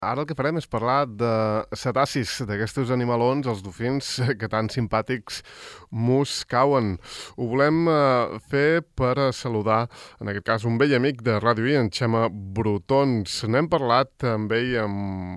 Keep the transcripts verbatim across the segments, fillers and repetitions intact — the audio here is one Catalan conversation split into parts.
Ara el que farem és parlar de cetacis, d'aquestos animalons, els dofins, que tan simpàtics mos cauen. Ho volem eh, fer per a saludar, en aquest cas, un vell amic de Ràdio I, en Xema Brotons. N'hem parlat amb ell en,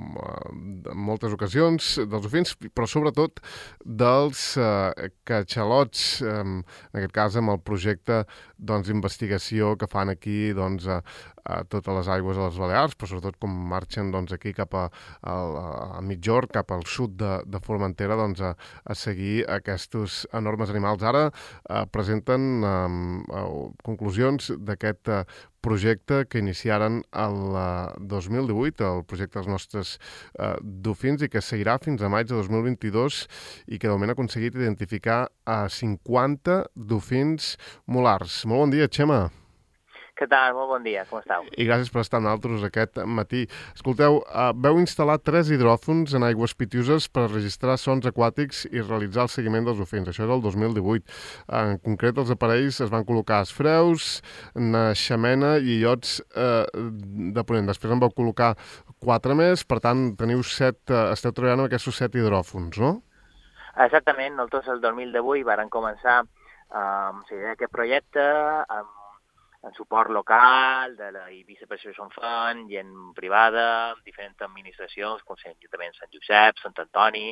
en moltes ocasions, dels dofins, però sobretot dels eh, catxalots, eh, en aquest cas amb el projecte doncs, d'investigació que fan aquí doncs, a, a totes les aigües de les Balears, però sobretot com marxen doncs, aquí cap a, a, a Mitjorn, cap al sud de, de Formentera, doncs, a, a seguir aquests enormes animals. Ara eh, presenten eh, conclusions d'aquest eh, projecte que iniciaren el eh, dos mil divuit, el projecte dels nostres eh, dofins, i que seguirà fins a maig de dos mil vint-i-dos i que de moment ha aconseguit identificar a cinquanta dofins molars. Molt bon dia, Xema. Què tal? Molt bon dia, com estàu? I gràcies per estar amb nosaltres aquest matí. Escolteu, uh, veu instal·lar tres hidròfons en aigües pitiuses per registrar sons aquàtics i realitzar el seguiment dels dofins. Això és el dos mil divuit. En concret, els aparells es van col·locar a Esfreus, Naixamena i Illots uh, de Ponent. Després en vau col·locar quatre més, per tant, teniu set, uh, esteu treballant amb aquests set hidròfons, no? Exactament, nosaltres el dos mil divuit vàrem començar uh, amb la idea d'aquest projecte, amb en suport local, de la Eivissa Preservation Fund, gent privada, diferents administracions, com l'Ajuntament de Sant Josep, Sant Antoni,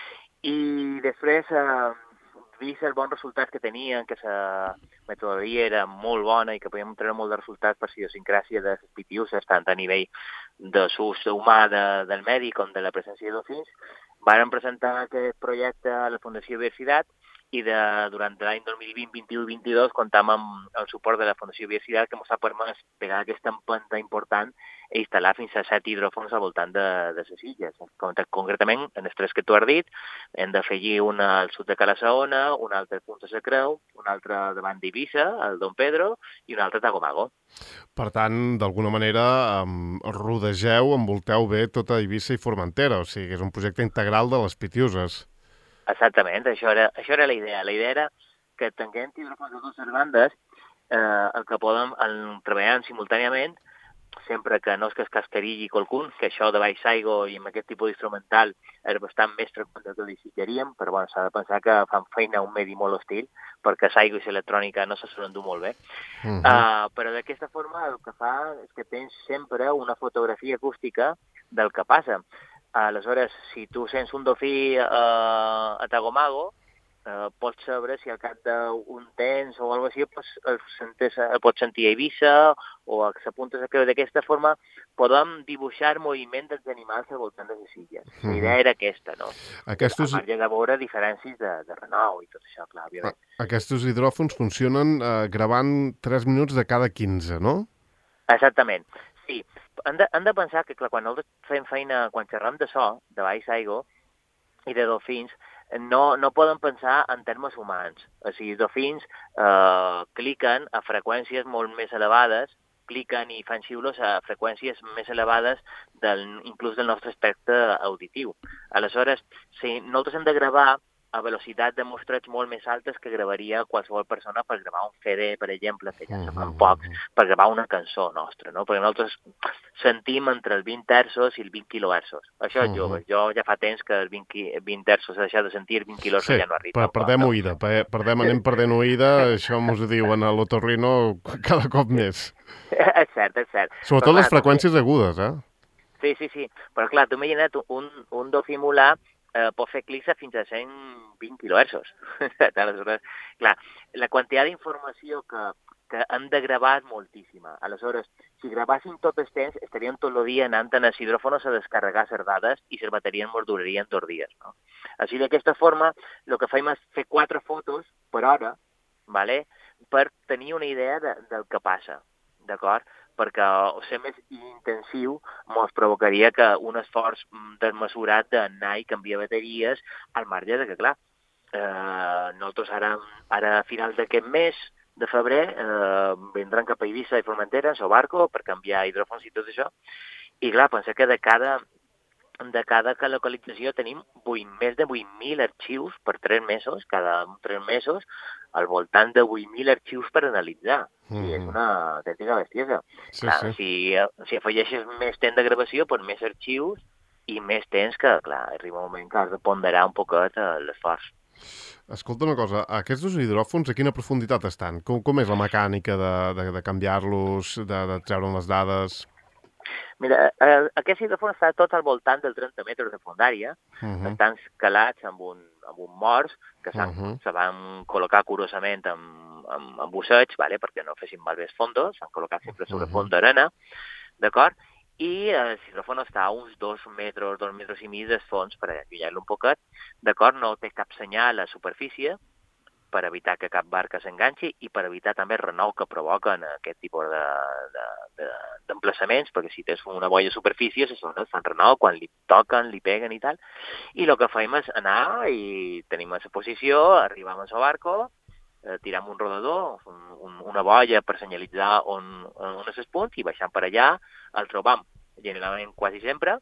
i després, eh, vist els bons resultats que tenien, que la metodologia era molt bona i que podíem treure molt de resultats per la idiosincràsia de les pitiuses, tant a nivell de l'ús humà de, del medi com de la presència de dofins, vàrem presentar aquest projecte a la Fundació Biodiversitat i de, durant l'any dos mil vint, vint-i-u i vint-i-dos comptam amb el suport de la Fundació Biodiversitat que ens ha permès pegar aquesta empenta important i instal·lar fins a set hidròfons al voltant de, de les illes. Concretament, en els tres que tu has dit, hem d'afegir un al sud de Cala-saona, un altre al Punt de la Creu, un altre davant d'Eivissa, al Don Pedro, i un altre a Tagomago. Per tant, d'alguna manera, um, rodegeu, envolteu bé tota Eivissa i Formentera, o sigui, és un projecte integral de les Pitiuses. Exactament, això era, això era la idea. La idea era que tinguem hidròfons de dues bandes, eh, el que podem treballar simultàniament, sempre que no és que es cascarilli qualcun, que això de baix aigua i amb aquest tipus d'instrumental és bastant més freqüent del que desitjaríem, però bueno, s'ha de pensar que fan feina a un medi molt hostil, perquè l'aigua i l'electrònica no se solen dur molt bé. Uh -huh. uh, però d'aquesta forma el que fa és que tens sempre una fotografia acústica del que passa. Aleshores, si tu sents un dofí eh, a Tagomago, eh, pots saber si al cap d'un temps o alguna cosa així pues, el, sentes, el pots sentir a Eivissa o a la Punta de Creu. D'aquesta forma podem dibuixar el moviment dels animals al voltant de les illes. La Uh-huh. idea era aquesta, no? Aquestos... A marge de veure diferències de, de renou i tot això, clar, òbviament. Aquests hidròfons funcionen eh, gravant tres minuts de cada quinze, no? Exactament. Sí, hem de, hem de pensar que clar, quan nosaltres fem feina, quan xerram de so, de baix aigua i de dofins, no, no poden pensar en termes humans. O sigui, els dofins eh, cliquen a freqüències molt més elevades, cliquen i fan xiulos a freqüències més elevades del, inclús del nostre espectre auditiu. Aleshores, si nosaltres hem de gravar a velocitat de mostreig molt més altes que gravaria qualsevol persona per gravar un C D, per exemple, que ja se fan pocs, per gravar una cançó nostra, no? Perquè nosaltres sentim entre els vint hertzos i els vint quilohertzos. Això és jove. Jo ja fa temps que els vint, vint hertzos s'ha deixat de sentir, vint quilohertzos sí, ja no arriba. Sí, perdem no? oïda, perdem, anem perdent oïda, això mos ho diuen a l'otorrino cada cop més. És cert, és cert. Sobretot però, les clar, freqüències tu... agudes, eh? Sí, sí, sí. Però clar, tu imagina't un, un dofí molar Eh, pot fer clics a fins a cent vint quilohertzos. Aleshores, clar, la quantitat d'informació que, que hem de gravar és moltíssima. Aleshores, si gravàssim tot el temps, estaríem tot el dia anant en els hidròfonos a descarregar les dades i les bateries ens durarien dos dies. No? Així, d'aquesta forma, el que fem és fer quatre fotos per hora, ¿vale? Per tenir una idea de, del que passa, d'acord? Perquè ser més intensiu ens provocaria que un esforç desmesurat d'anar i canviar bateries al marge de que, clar, eh, nosaltres ara, ara a finals d'aquest mes de febrer eh, vendran cap a Eivissa i Formentera en el barco per canviar hidròfons i tot això. I clar, pensar que de cada, de cada localització tenim vuit, més de vuit mil arxius per tres mesos, cada tres mesos, al voltant de vuit mil arxius per analitzar. O sigui, és Mhm. una autèntica bestiesa. Sí, Clar, sí. si, si afegeixes més temps de gravació, doncs més arxius i més temps que, clar, arriba un moment que has de ponderar un poquet eh, l'esforç. Escolta una cosa, aquests dos hidròfons a quina profunditat estan? Com, com és la mecànica de, de, de canviar-los, de, de treure'n les dades? Mira, eh, aquest hidròfon està tot al voltant dels trenta metres de fondària, Uh -huh. estan calats amb un, amb un morts que Uh -huh. se van col·locar curosament amb, amb, amb busseig, vale? Perquè no fessin malbé els fondos, s'han col·locat sempre sobre Uh -huh. fons d'arena, d'acord? I el hidròfon està a uns dos metres, dos metres i mig del fons per allunyar-lo un poquet, d'acord? No té cap senyal a la superfície, per evitar que cap barca s'enganxi i per evitar també el renou que provoquen aquest tipus d'emplaçaments, de, de, de, perquè si tens una boia a superfície, se sona, fan renou quan li toquen, li peguen i tal. I el que fem és anar i tenim a la posició, arribam al barco, eh, tiram un rodador, un, un, una boia per senyalitzar on, on és el punt i baixant per allà, el trobam generalment quasi sempre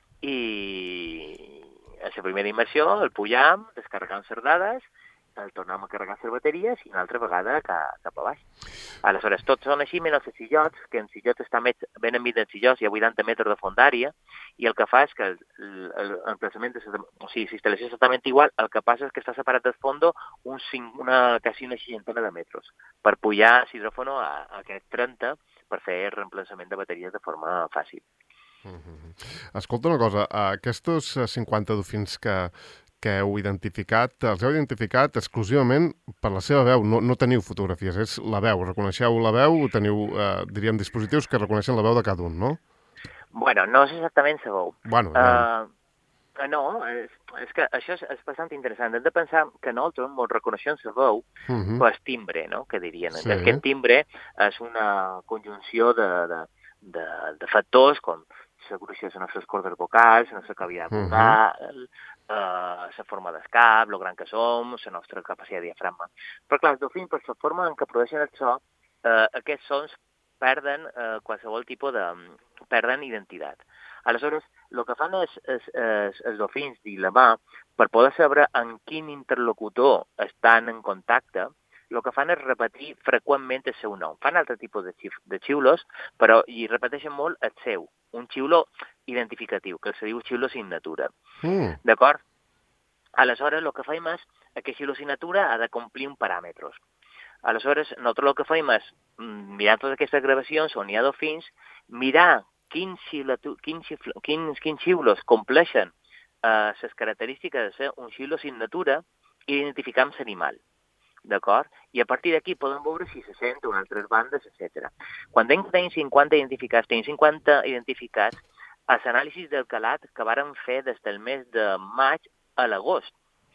i a la primera immersió el pujam, descarregam les dades, el tornem a carregar les bateries i una altra vegada cap, cap a baix. Aleshores, tots són així, menys els sillots, que en sillots està més, ben enmig dels sillots, hi ha vuitanta metres de fondària, i el que fa és que l'emplaçament, o sigui, s'instal·lació és exactament igual, el que passa és que està separat del fondo un cinc, una, quasi una seixantena de metres, per pujar l'hidròfono a, a aquest trenta, per fer el reemplaçament de bateries de forma fàcil. Uh -huh. Escolta una cosa, aquests cinquanta dofins que, que heu identificat, els heu identificat exclusivament per la seva veu, no, no teniu fotografies, és la veu, reconeixeu la veu, teniu, eh, diríem, dispositius que reconeixen la veu de cada un, no? Bueno, no és exactament la veu. Bueno, ja... Uh, no, és, és que això és, és bastant interessant. Hem de pensar que nosaltres ens reconeixem la veu uh -huh. per timbre, no?, que dirien. Sí. Aquest timbre és una conjunció de, de, de, de factors com la gruixó de les nostres cordes vocals, la nostra cavitat vocal, uh -huh. uh, la forma del cap, lo gran que som, la nostra capacitat de diafragma. Però clar, els dofins, per la forma en què produeixen el so, uh, aquests sons perden uh, qualsevol tipus de... perden identitat. Aleshores, el que fan és, és, és, els dofins i la mà, per poder saber en quin interlocutor estan en contacte, el que fan és repetir freqüentment el seu nom. Fan altre tipus de, xif, de xiulos, però hi repeteixen molt el seu, un xiulo identificatiu, que se diu xiulo signatura. Mm. D'acord? Aleshores, el que fem és, aquest xiulo signatura ha de complir un paràmetres. Aleshores, nosaltres el que fem és, mirant totes aquestes gravacions on hi ha dofins, mirar quins, quins, quins, quins xiulos compleixen eh, les característiques de ser un xiulo signatura i identificar amb l'animal. D'acord? I a partir d'aquí podem veure si se sent en altres bandes, etcètera. Quan tenim cinquanta identificats, tenim cinquanta identificats als anàlisis del calat que vàrem fer des del mes de maig a l'agost.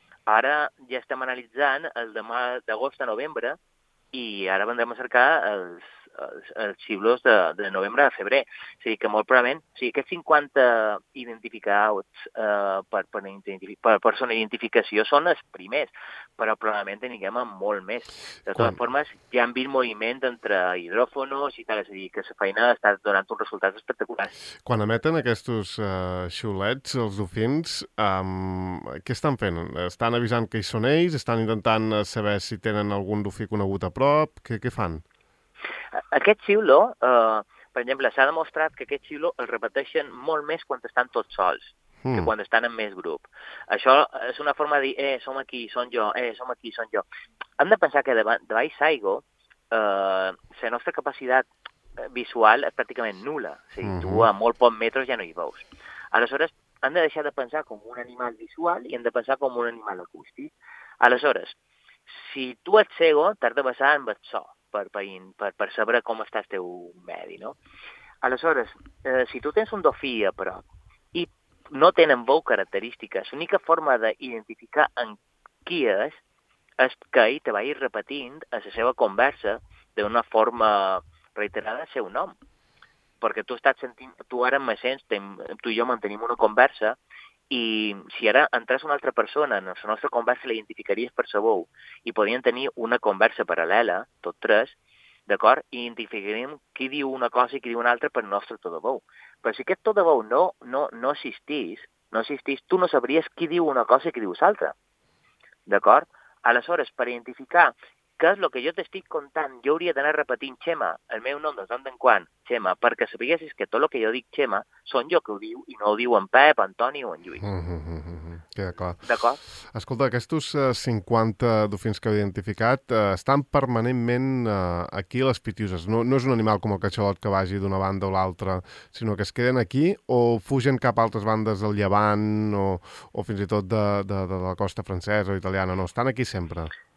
Ara ja estem analitzant el de d'agost a novembre i ara vendrem a cercar els, els, els xiulos de, de novembre a febrer. O sigui que molt probablement, o sigui, aquests cinquanta identificats eh, per, per, per persona d'identificació són els primers, però probablement tinguem molt més. De totes Quan... formes, ja han vist moviment entre hidròfonos i tal, és a dir, que la feina està donant uns resultats espectaculars. Quan emeten aquests uh, xiulets, els dofins, um, què estan fent? Estan avisant que hi són ells? Estan intentant saber si tenen algun dofí conegut a prop? Què, què fan? Aquest xiulo, eh, per exemple, s'ha demostrat que aquest xiulo el repeteixen molt més quan estan tots sols, mm. que quan estan en més grup. Això és una forma de dir, eh, som aquí, som jo, eh, som aquí, som jo. Hem de pensar que de, de baix aigua, eh, la nostra capacitat visual és pràcticament nula. O sigui, mm-hmm. tu a molt pocs metres ja no hi veus. Aleshores, hem de deixar de pensar com un animal visual i hem de pensar com un animal acústic. Aleshores, si tu ets cego, t'has de basar en el so, per, per, per saber com està el teu medi, no? Aleshores, eh, si tu tens un dofí a prop i no tenen veu característiques, l'única forma d'identificar en qui és és que ell te vagi repetint a la seva conversa d'una forma reiterada el seu nom. Perquè tu estàs sentint, tu ara me sents, tu i jo mantenim una conversa i si ara entrés una altra persona en la nostra conversa l'identificaries per sa veu i podien tenir una conversa paral·lela, tots tres, d'acord? I identificaríem qui diu una cosa i qui diu una altra per nostre to de veu. Però si aquest to de veu no, no, no existís, no existís, tu no sabries qui diu una cosa i qui diu l'altra. D'acord? Aleshores, per identificar que és el que jo t'estic contant. Jo hauria d'anar repetint Xema, el meu nom de tant en quant, Xema, perquè sapiguessis que tot el que jo dic Xema són jo que ho diu i no ho diu en Pep, Antoni o en Lluís. Mm -hmm, mm -hmm. Queda clar. D'acord? Escolta, aquests uh, cinquanta dofins que heu identificat uh, estan permanentment uh, aquí a les Pitiuses. No, no és un animal com el catxalot que vagi d'una banda o l'altra, sinó que es queden aquí o fugen cap a altres bandes del Llevant o, o fins i tot de, de, de la costa francesa o italiana. No, estan aquí sempre.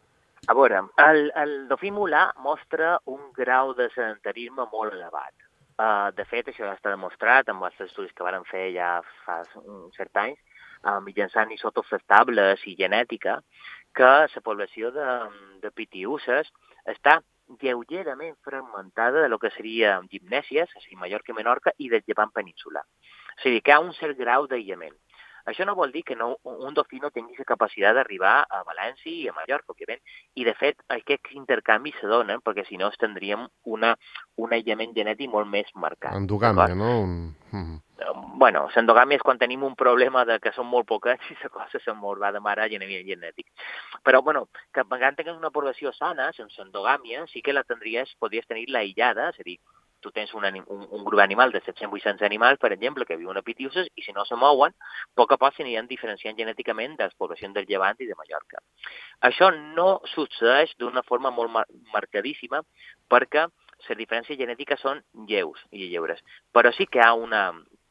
A veure, el, el dofí mulà mostra un grau de sedentarisme molt elevat. Uh, de fet, això ja està demostrat amb els estudis que varen fer ja fa un cert anys, uh, mitjançant isòtops estables i genètica, que la població de, de pitiuses està lleugerament fragmentada de lo que seria Gimnèsies, és a dir, Mallorca i Menorca, i del Llevant peninsular. És a dir, que hi ha un cert grau d'aïllament. Això no vol dir que no, un dofí no tingui la capacitat d'arribar a València i a Mallorca, òbviament, i de fet aquests intercanvis se donen perquè si no tindríem una, un aïllament genètic molt més marcat. Endogàmia, no? Un... Mm. Bueno, l'endogàmia és quan tenim un problema de que són molt poquets i la cosa se'n mor va de mare a nivell genètic. Però, bueno, que quan tinguem una població sana, sense endogàmia, sí que la tindries, podries tenir-la aïllada, és a dir, tu tens un, un, un grup animal de set-cents vuit-cents animals, per exemple, que viuen a Pitiuses, i si no se mouen, a poc a poc s'aniran diferenciant genèticament de les poblacions del Llevant i de Mallorca. Això no succeeix d'una forma molt mar marcadíssima perquè les diferències genètiques són lleus i lleures, però sí que hi ha una,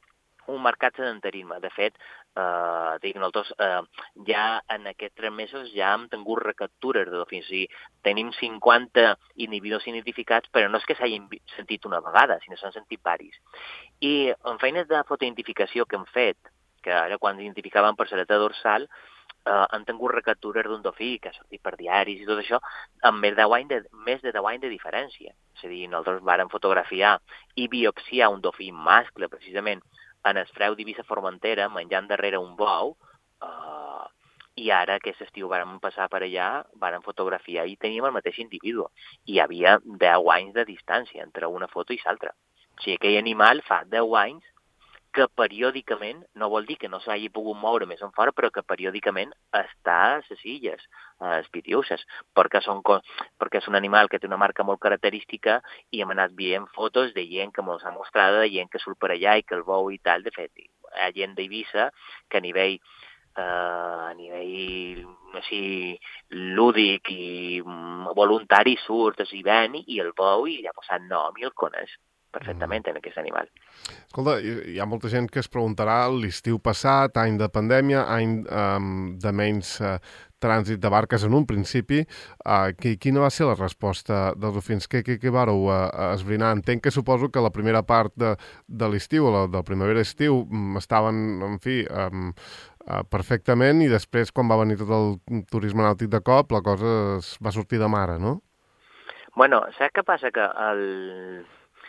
un marcat sedentarisme. De fet, eh, dic, nosaltres eh, ja en aquests tres mesos ja hem tingut recaptures de dofins. O sigui, tenim cinquanta individus identificats, però no és que s'hagin sentit una vegada, sinó s'han sentit varis. I en feines de fotoidentificació que hem fet, que ara quan identificàvem per l'aleta dorsal, eh, han tingut recaptures d'un dofí que ha sortit per diaris i tot això, amb més de deu anys de, més de deu anys de diferència. És a dir, nosaltres vàrem fotografiar i biopsiar un dofí mascle, precisament, en el freu d'Eivissa Formentera, menjant darrere un bou, uh, i ara aquest estiu vàrem passar per allà, vàrem fotografiar i teníem el mateix individu. I hi havia deu anys de distància entre una foto i l'altra. O sigui, aquell animal fa deu anys que periòdicament, no vol dir que no s'hagi pogut moure més enfora, però que periòdicament està a les illes, a les Pitiuses, perquè, són, perquè és un animal que té una marca molt característica i hem anat veient fotos de gent que mos ha mostrat, de gent que surt per allà i que el veu i tal. De fet, hi ha gent d'Eivissa que a nivell, eh, a nivell així, lúdic i voluntari surt a l'hivern i el veu i li ha posat nom i el coneix perfectament en aquest animal. Escolta, hi ha molta gent que es preguntarà l'estiu passat, any de pandèmia, any um, de menys uh, trànsit de barques en un principi, uh, quina va ser la resposta dels dofins? Què, què, què vareu uh, esbrinar? Entenc que suposo que la primera part de, de l'estiu, la del primavera-estiu, estaven, en fi, um, uh, perfectament, i després, quan va venir tot el turisme nàutic de cop, la cosa es va sortir de mare, no? Bueno, saps què passa? Que el...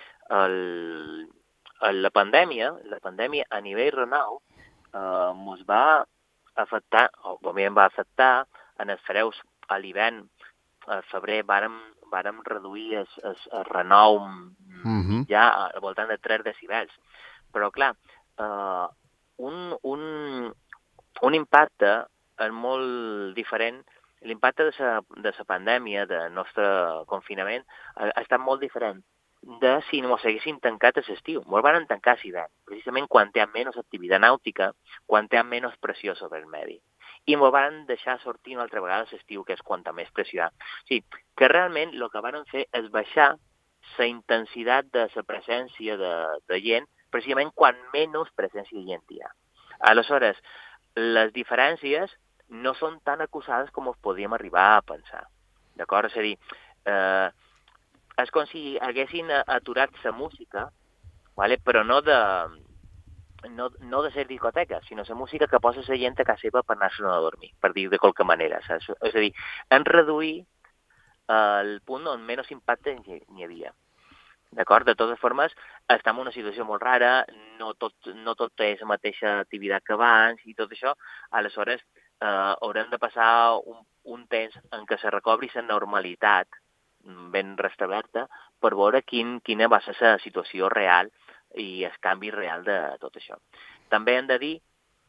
El, la pandèmia, la pandèmia a nivell renau eh, ens va afectar, o òbviament va afectar en els freus a l'hivern. A febrer vàrem, vàrem reduir el, el, el renou mm-hmm. ja al voltant de tres decibels. Però, clar, eh, un, un, un impacte és molt diferent. L'impacte de la de la pandèmia, del nostre confinament, ha, ha estat molt diferent de si no s'haguessin tancat a l'estiu. Ens van tancar a l'hivern, precisament quan hi ha menys activitat nàutica, quan hi ha menys pressió sobre el medi. I ens van deixar sortir una altra vegada a l'estiu, que és quan hi ha més pressió. O sigui, que realment el que van fer és baixar la intensitat de la presència de, de gent, precisament quan menys presència de gent hi ha. Aleshores, les diferències no són tan acusades com es podíem arribar a pensar. D'acord? És a dir, eh, és com si haguessin aturat la música, ¿vale? Però no de, no, no de ser discoteca, sinó la música que posa la gent a casa seva per anar-se'n a dormir, per dir de qualque manera. Saps? És a dir, han reduït el punt on menys impacte n'hi havia. D'acord? De totes formes, estem en una situació molt rara, no tot, no tot és la mateixa activitat que abans i tot això. Aleshores, eh, haurem de passar un, un temps en què se recobri la normalitat ben restablerta per veure quin, quina va ser la situació real i el canvi real de tot això. També hem de dir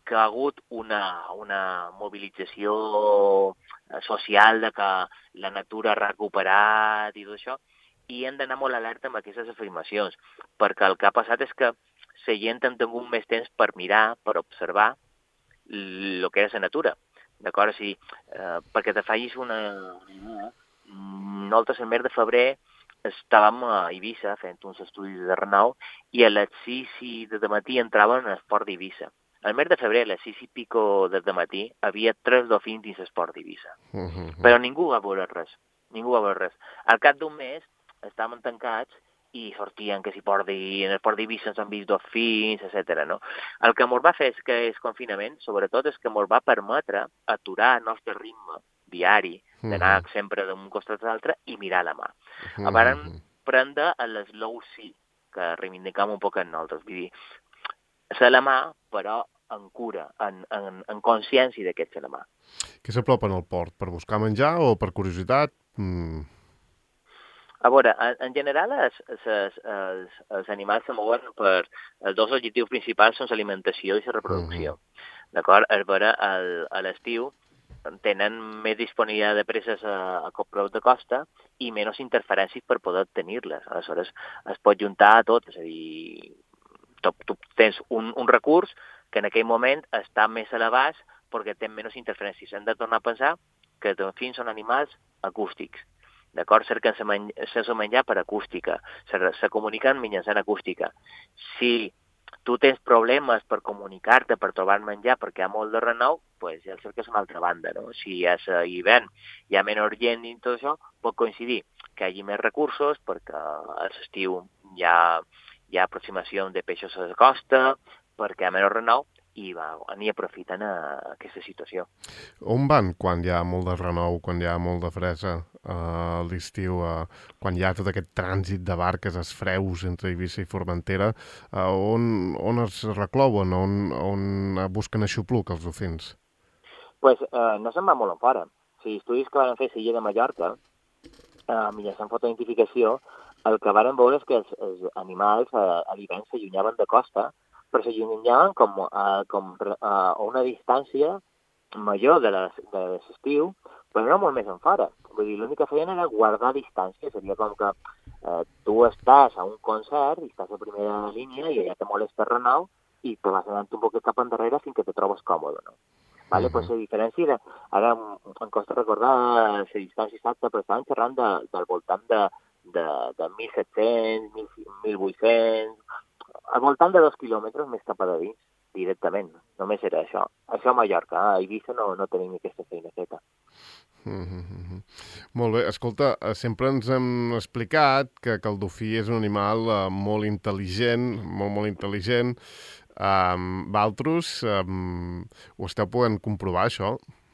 que ha hagut una, una mobilització social de que la natura ha recuperat i tot això, i hem d'anar molt alerta amb aquestes afirmacions, perquè el que ha passat és que la gent han tingut més temps per mirar, per observar el que era la natura. D'acord? O sigui, eh, perquè te facis una idea, nosaltres el mes de febrer estàvem a Eivissa fent uns estudis de Renau i a les sis de matí entraven en l'esport d'Eivissa. El mes de febrer, a les sis i pico del matí, havia tres dofins dins l'esport d'Eivissa. Uh -huh. Però ningú va veure res. Ningú va veure res. Al cap d'un mes estàvem tancats i sortien que si porti, en el port d'Eivissa ens han vist dofins, etcètera. No? El que ens va fer és que el confinament, sobretot, és que ens va permetre aturar el nostre ritme diari, d'anar uh-huh. sempre d'un costat a l'altre i mirar la mà. Uh-huh. Varen prendre l'eslow sí, que reivindicam un poc en nosaltres. Vull dir, ser la mà, però en cura, en, en, en consciència de que ets la mà. Què s'apropen al port? Per buscar menjar o per curiositat? Mm. A veure, en, en general els, els, els, els animals se mouen per... Els dos objectius principals són l'alimentació i la reproducció. Uh-huh. D'acord? A veure, el, a l'estiu tenen més disponibilitat de preses a, a prop de costa i menys interferències per poder obtenir-les. Aleshores, es pot juntar tot, és a dir, tu, tu tens un, un recurs que en aquell moment està més a l'abast perquè té menys interferències. Hem de tornar a pensar que els dofins són animals acústics. D'acord? Cerquen el menjar per acústica, se, se comuniquen mitjançant acústica. Si tu tens problemes per comunicar-te, per trobar menjar, perquè hi ha molt de renou, pues ja el cerques una altra banda, no? Si és hivern, hi ha menor gent i tot això, pot coincidir que hi hagi més recursos, perquè a l'estiu hi ha, hi ha aproximació de peixos a la costa, perquè hi ha menor renou, i va, n'hi aprofiten a aquesta situació. On van quan hi ha molt de renou, quan hi ha molt de fresa a l'estiu, uh, quan hi ha tot aquest trànsit de barques, els freus entre Eivissa i Formentera, uh, on, on es reclouen, on, on busquen aixopluc els dofins? Pues, uh, no se'n va molt en fora. Si estudis que van fer a l'illa de Mallorca, uh, mitjançant fotoidentificació, el que van veure és que els, els animals uh, a l'hivern s'allunyaven de costa, però s'allunyaven com, uh, com uh, a una distància major de l'estiu, però no molt més en fora. Vull dir, l'únic que feien era guardar distància, seria com que eh, tu estàs a un concert i estàs a primera línia i allà te molesta el renou i te vas anant un poc cap endarrere fins que te trobes còmode, no? Vale? Uh-huh. Pues la diferència era, ara em costa recordar la distància exacta, però estàvem xerrant de, del voltant de, de, de mil set-cents, mil vuit-cents, al voltant de dos quilòmetres més cap a dins, directament. Només era això. Això a Mallorca, a Eivissa no, no tenim aquesta feina feta. Mm-hmm. Molt bé. Escolta, sempre ens hem explicat que, que el dofí és un animal uh, molt intel·ligent, molt, molt intel·ligent. Um, Valtros, um, ho esteu podent comprovar, això?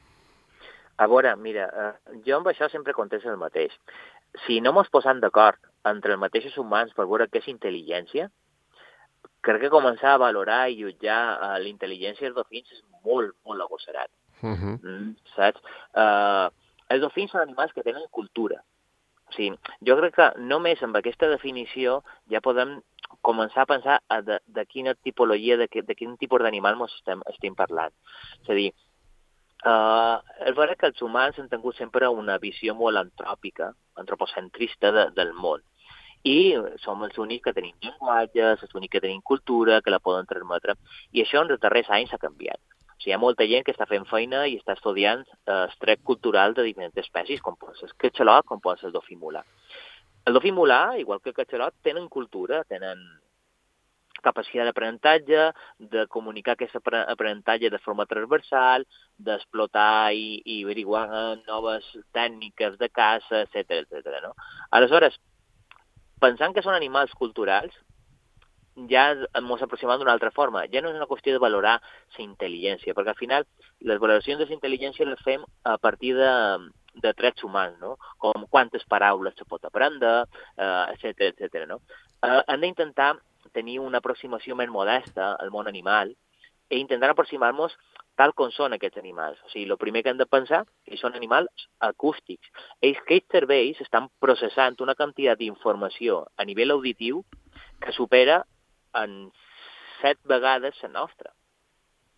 A veure, mira, uh, jo amb això sempre contesto el mateix. Si no mos posem d'acord entre els mateixos humans per veure què és intel·ligència, crec que començar a valorar i jutjar uh, la intel·ligència dels dofins és molt, molt agosserat. Uh-huh. Mm, saps? Uh, els dofins són animals que tenen cultura. O sigui, jo crec que només amb aquesta definició ja podem començar a pensar a de, de quina tipologia, de, de quin tipus d'animal ens estem, estem parlant. És a dir, uh, és veritat que els humans han tingut sempre una visió molt antròpica, antropocentrista de, del món. I som els únics que tenim llenguatges, els únics que tenim cultura, que la poden transmetre. I això en els darrers anys ha canviat. O sigui, hi ha molta gent que està fent feina i està estudiant eh, el tret cultural de diferents espècies, com pot ser el catxalot, com pot ser el dofí mulà. El dofí mulà, igual que el catxalot, tenen cultura, tenen capacitat d'aprenentatge, de comunicar aquest aprenentatge de forma transversal, d'explotar i, i averiguar noves tècniques de caça, etcètera, etcètera, no? Aleshores, pensant que són animals culturals, ja ens aproximem d'una altra forma. Ja no és una qüestió de valorar la intel·ligència, perquè al final les valoracions de la intel·ligència les fem a partir de, de trets humans, no? Com quantes paraules se pot aprendre, eh, etcètera, etcètera, no? Eh, hem d'intentar tenir una aproximació més modesta al món animal i intentar aproximar-nos tal com són aquests animals. O sigui, el primer que hem de pensar és que són animals acústics. Ells, aquests cervells estan processant una quantitat d'informació a nivell auditiu que supera en set vegades la nostra.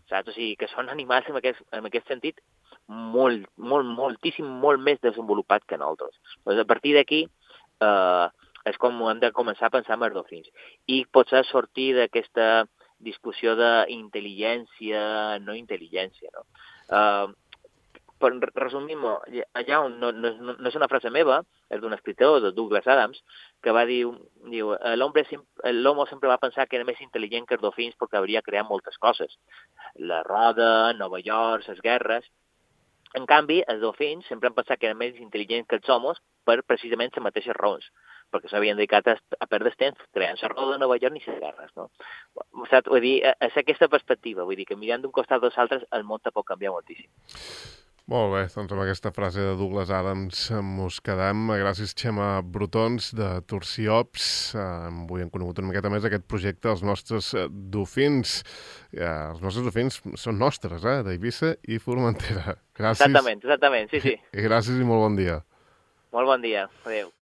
saps? O sigui, que són animals en aquest, en aquest sentit molt, molt, moltíssim, molt més desenvolupats que nosaltres. Doncs a partir d'aquí eh, és com hem de començar a pensar en els dofins. I potser sortir d'aquesta discussió d'intel·ligència, no intel·ligència, no? Eh, per resumir-ho, allà on no, no, no és una frase meva, és d'un escriptor, de Douglas Adams, que va dir, diu, l'home sempre va pensar que era més intel·ligent que els dofins perquè hauria creat moltes coses. La roda, Nova York, les guerres. En canvi, els dofins sempre han pensat que eren més intel·ligents que els homes per precisament les mateixes raons, perquè s'havien dedicat a, a perdre temps creant la roda de Nova York ni les guerres, no? Saps? Vull dir, és aquesta perspectiva, vull dir que mirant d'un costat dels altres el món te pot canviar moltíssim. Molt bé, doncs amb aquesta frase de Douglas Adams mos quedem. Gràcies, Xema Brotons, de Turciops. Eh, avui hem conegut una miqueta més aquest projecte, els nostres dofins. Eh, els nostres dofins són nostres, eh, d'Eivissa i Formentera. Gràcies. Exactament, exactament, sí, sí. I gràcies i molt bon dia. Molt bon dia. Adéu.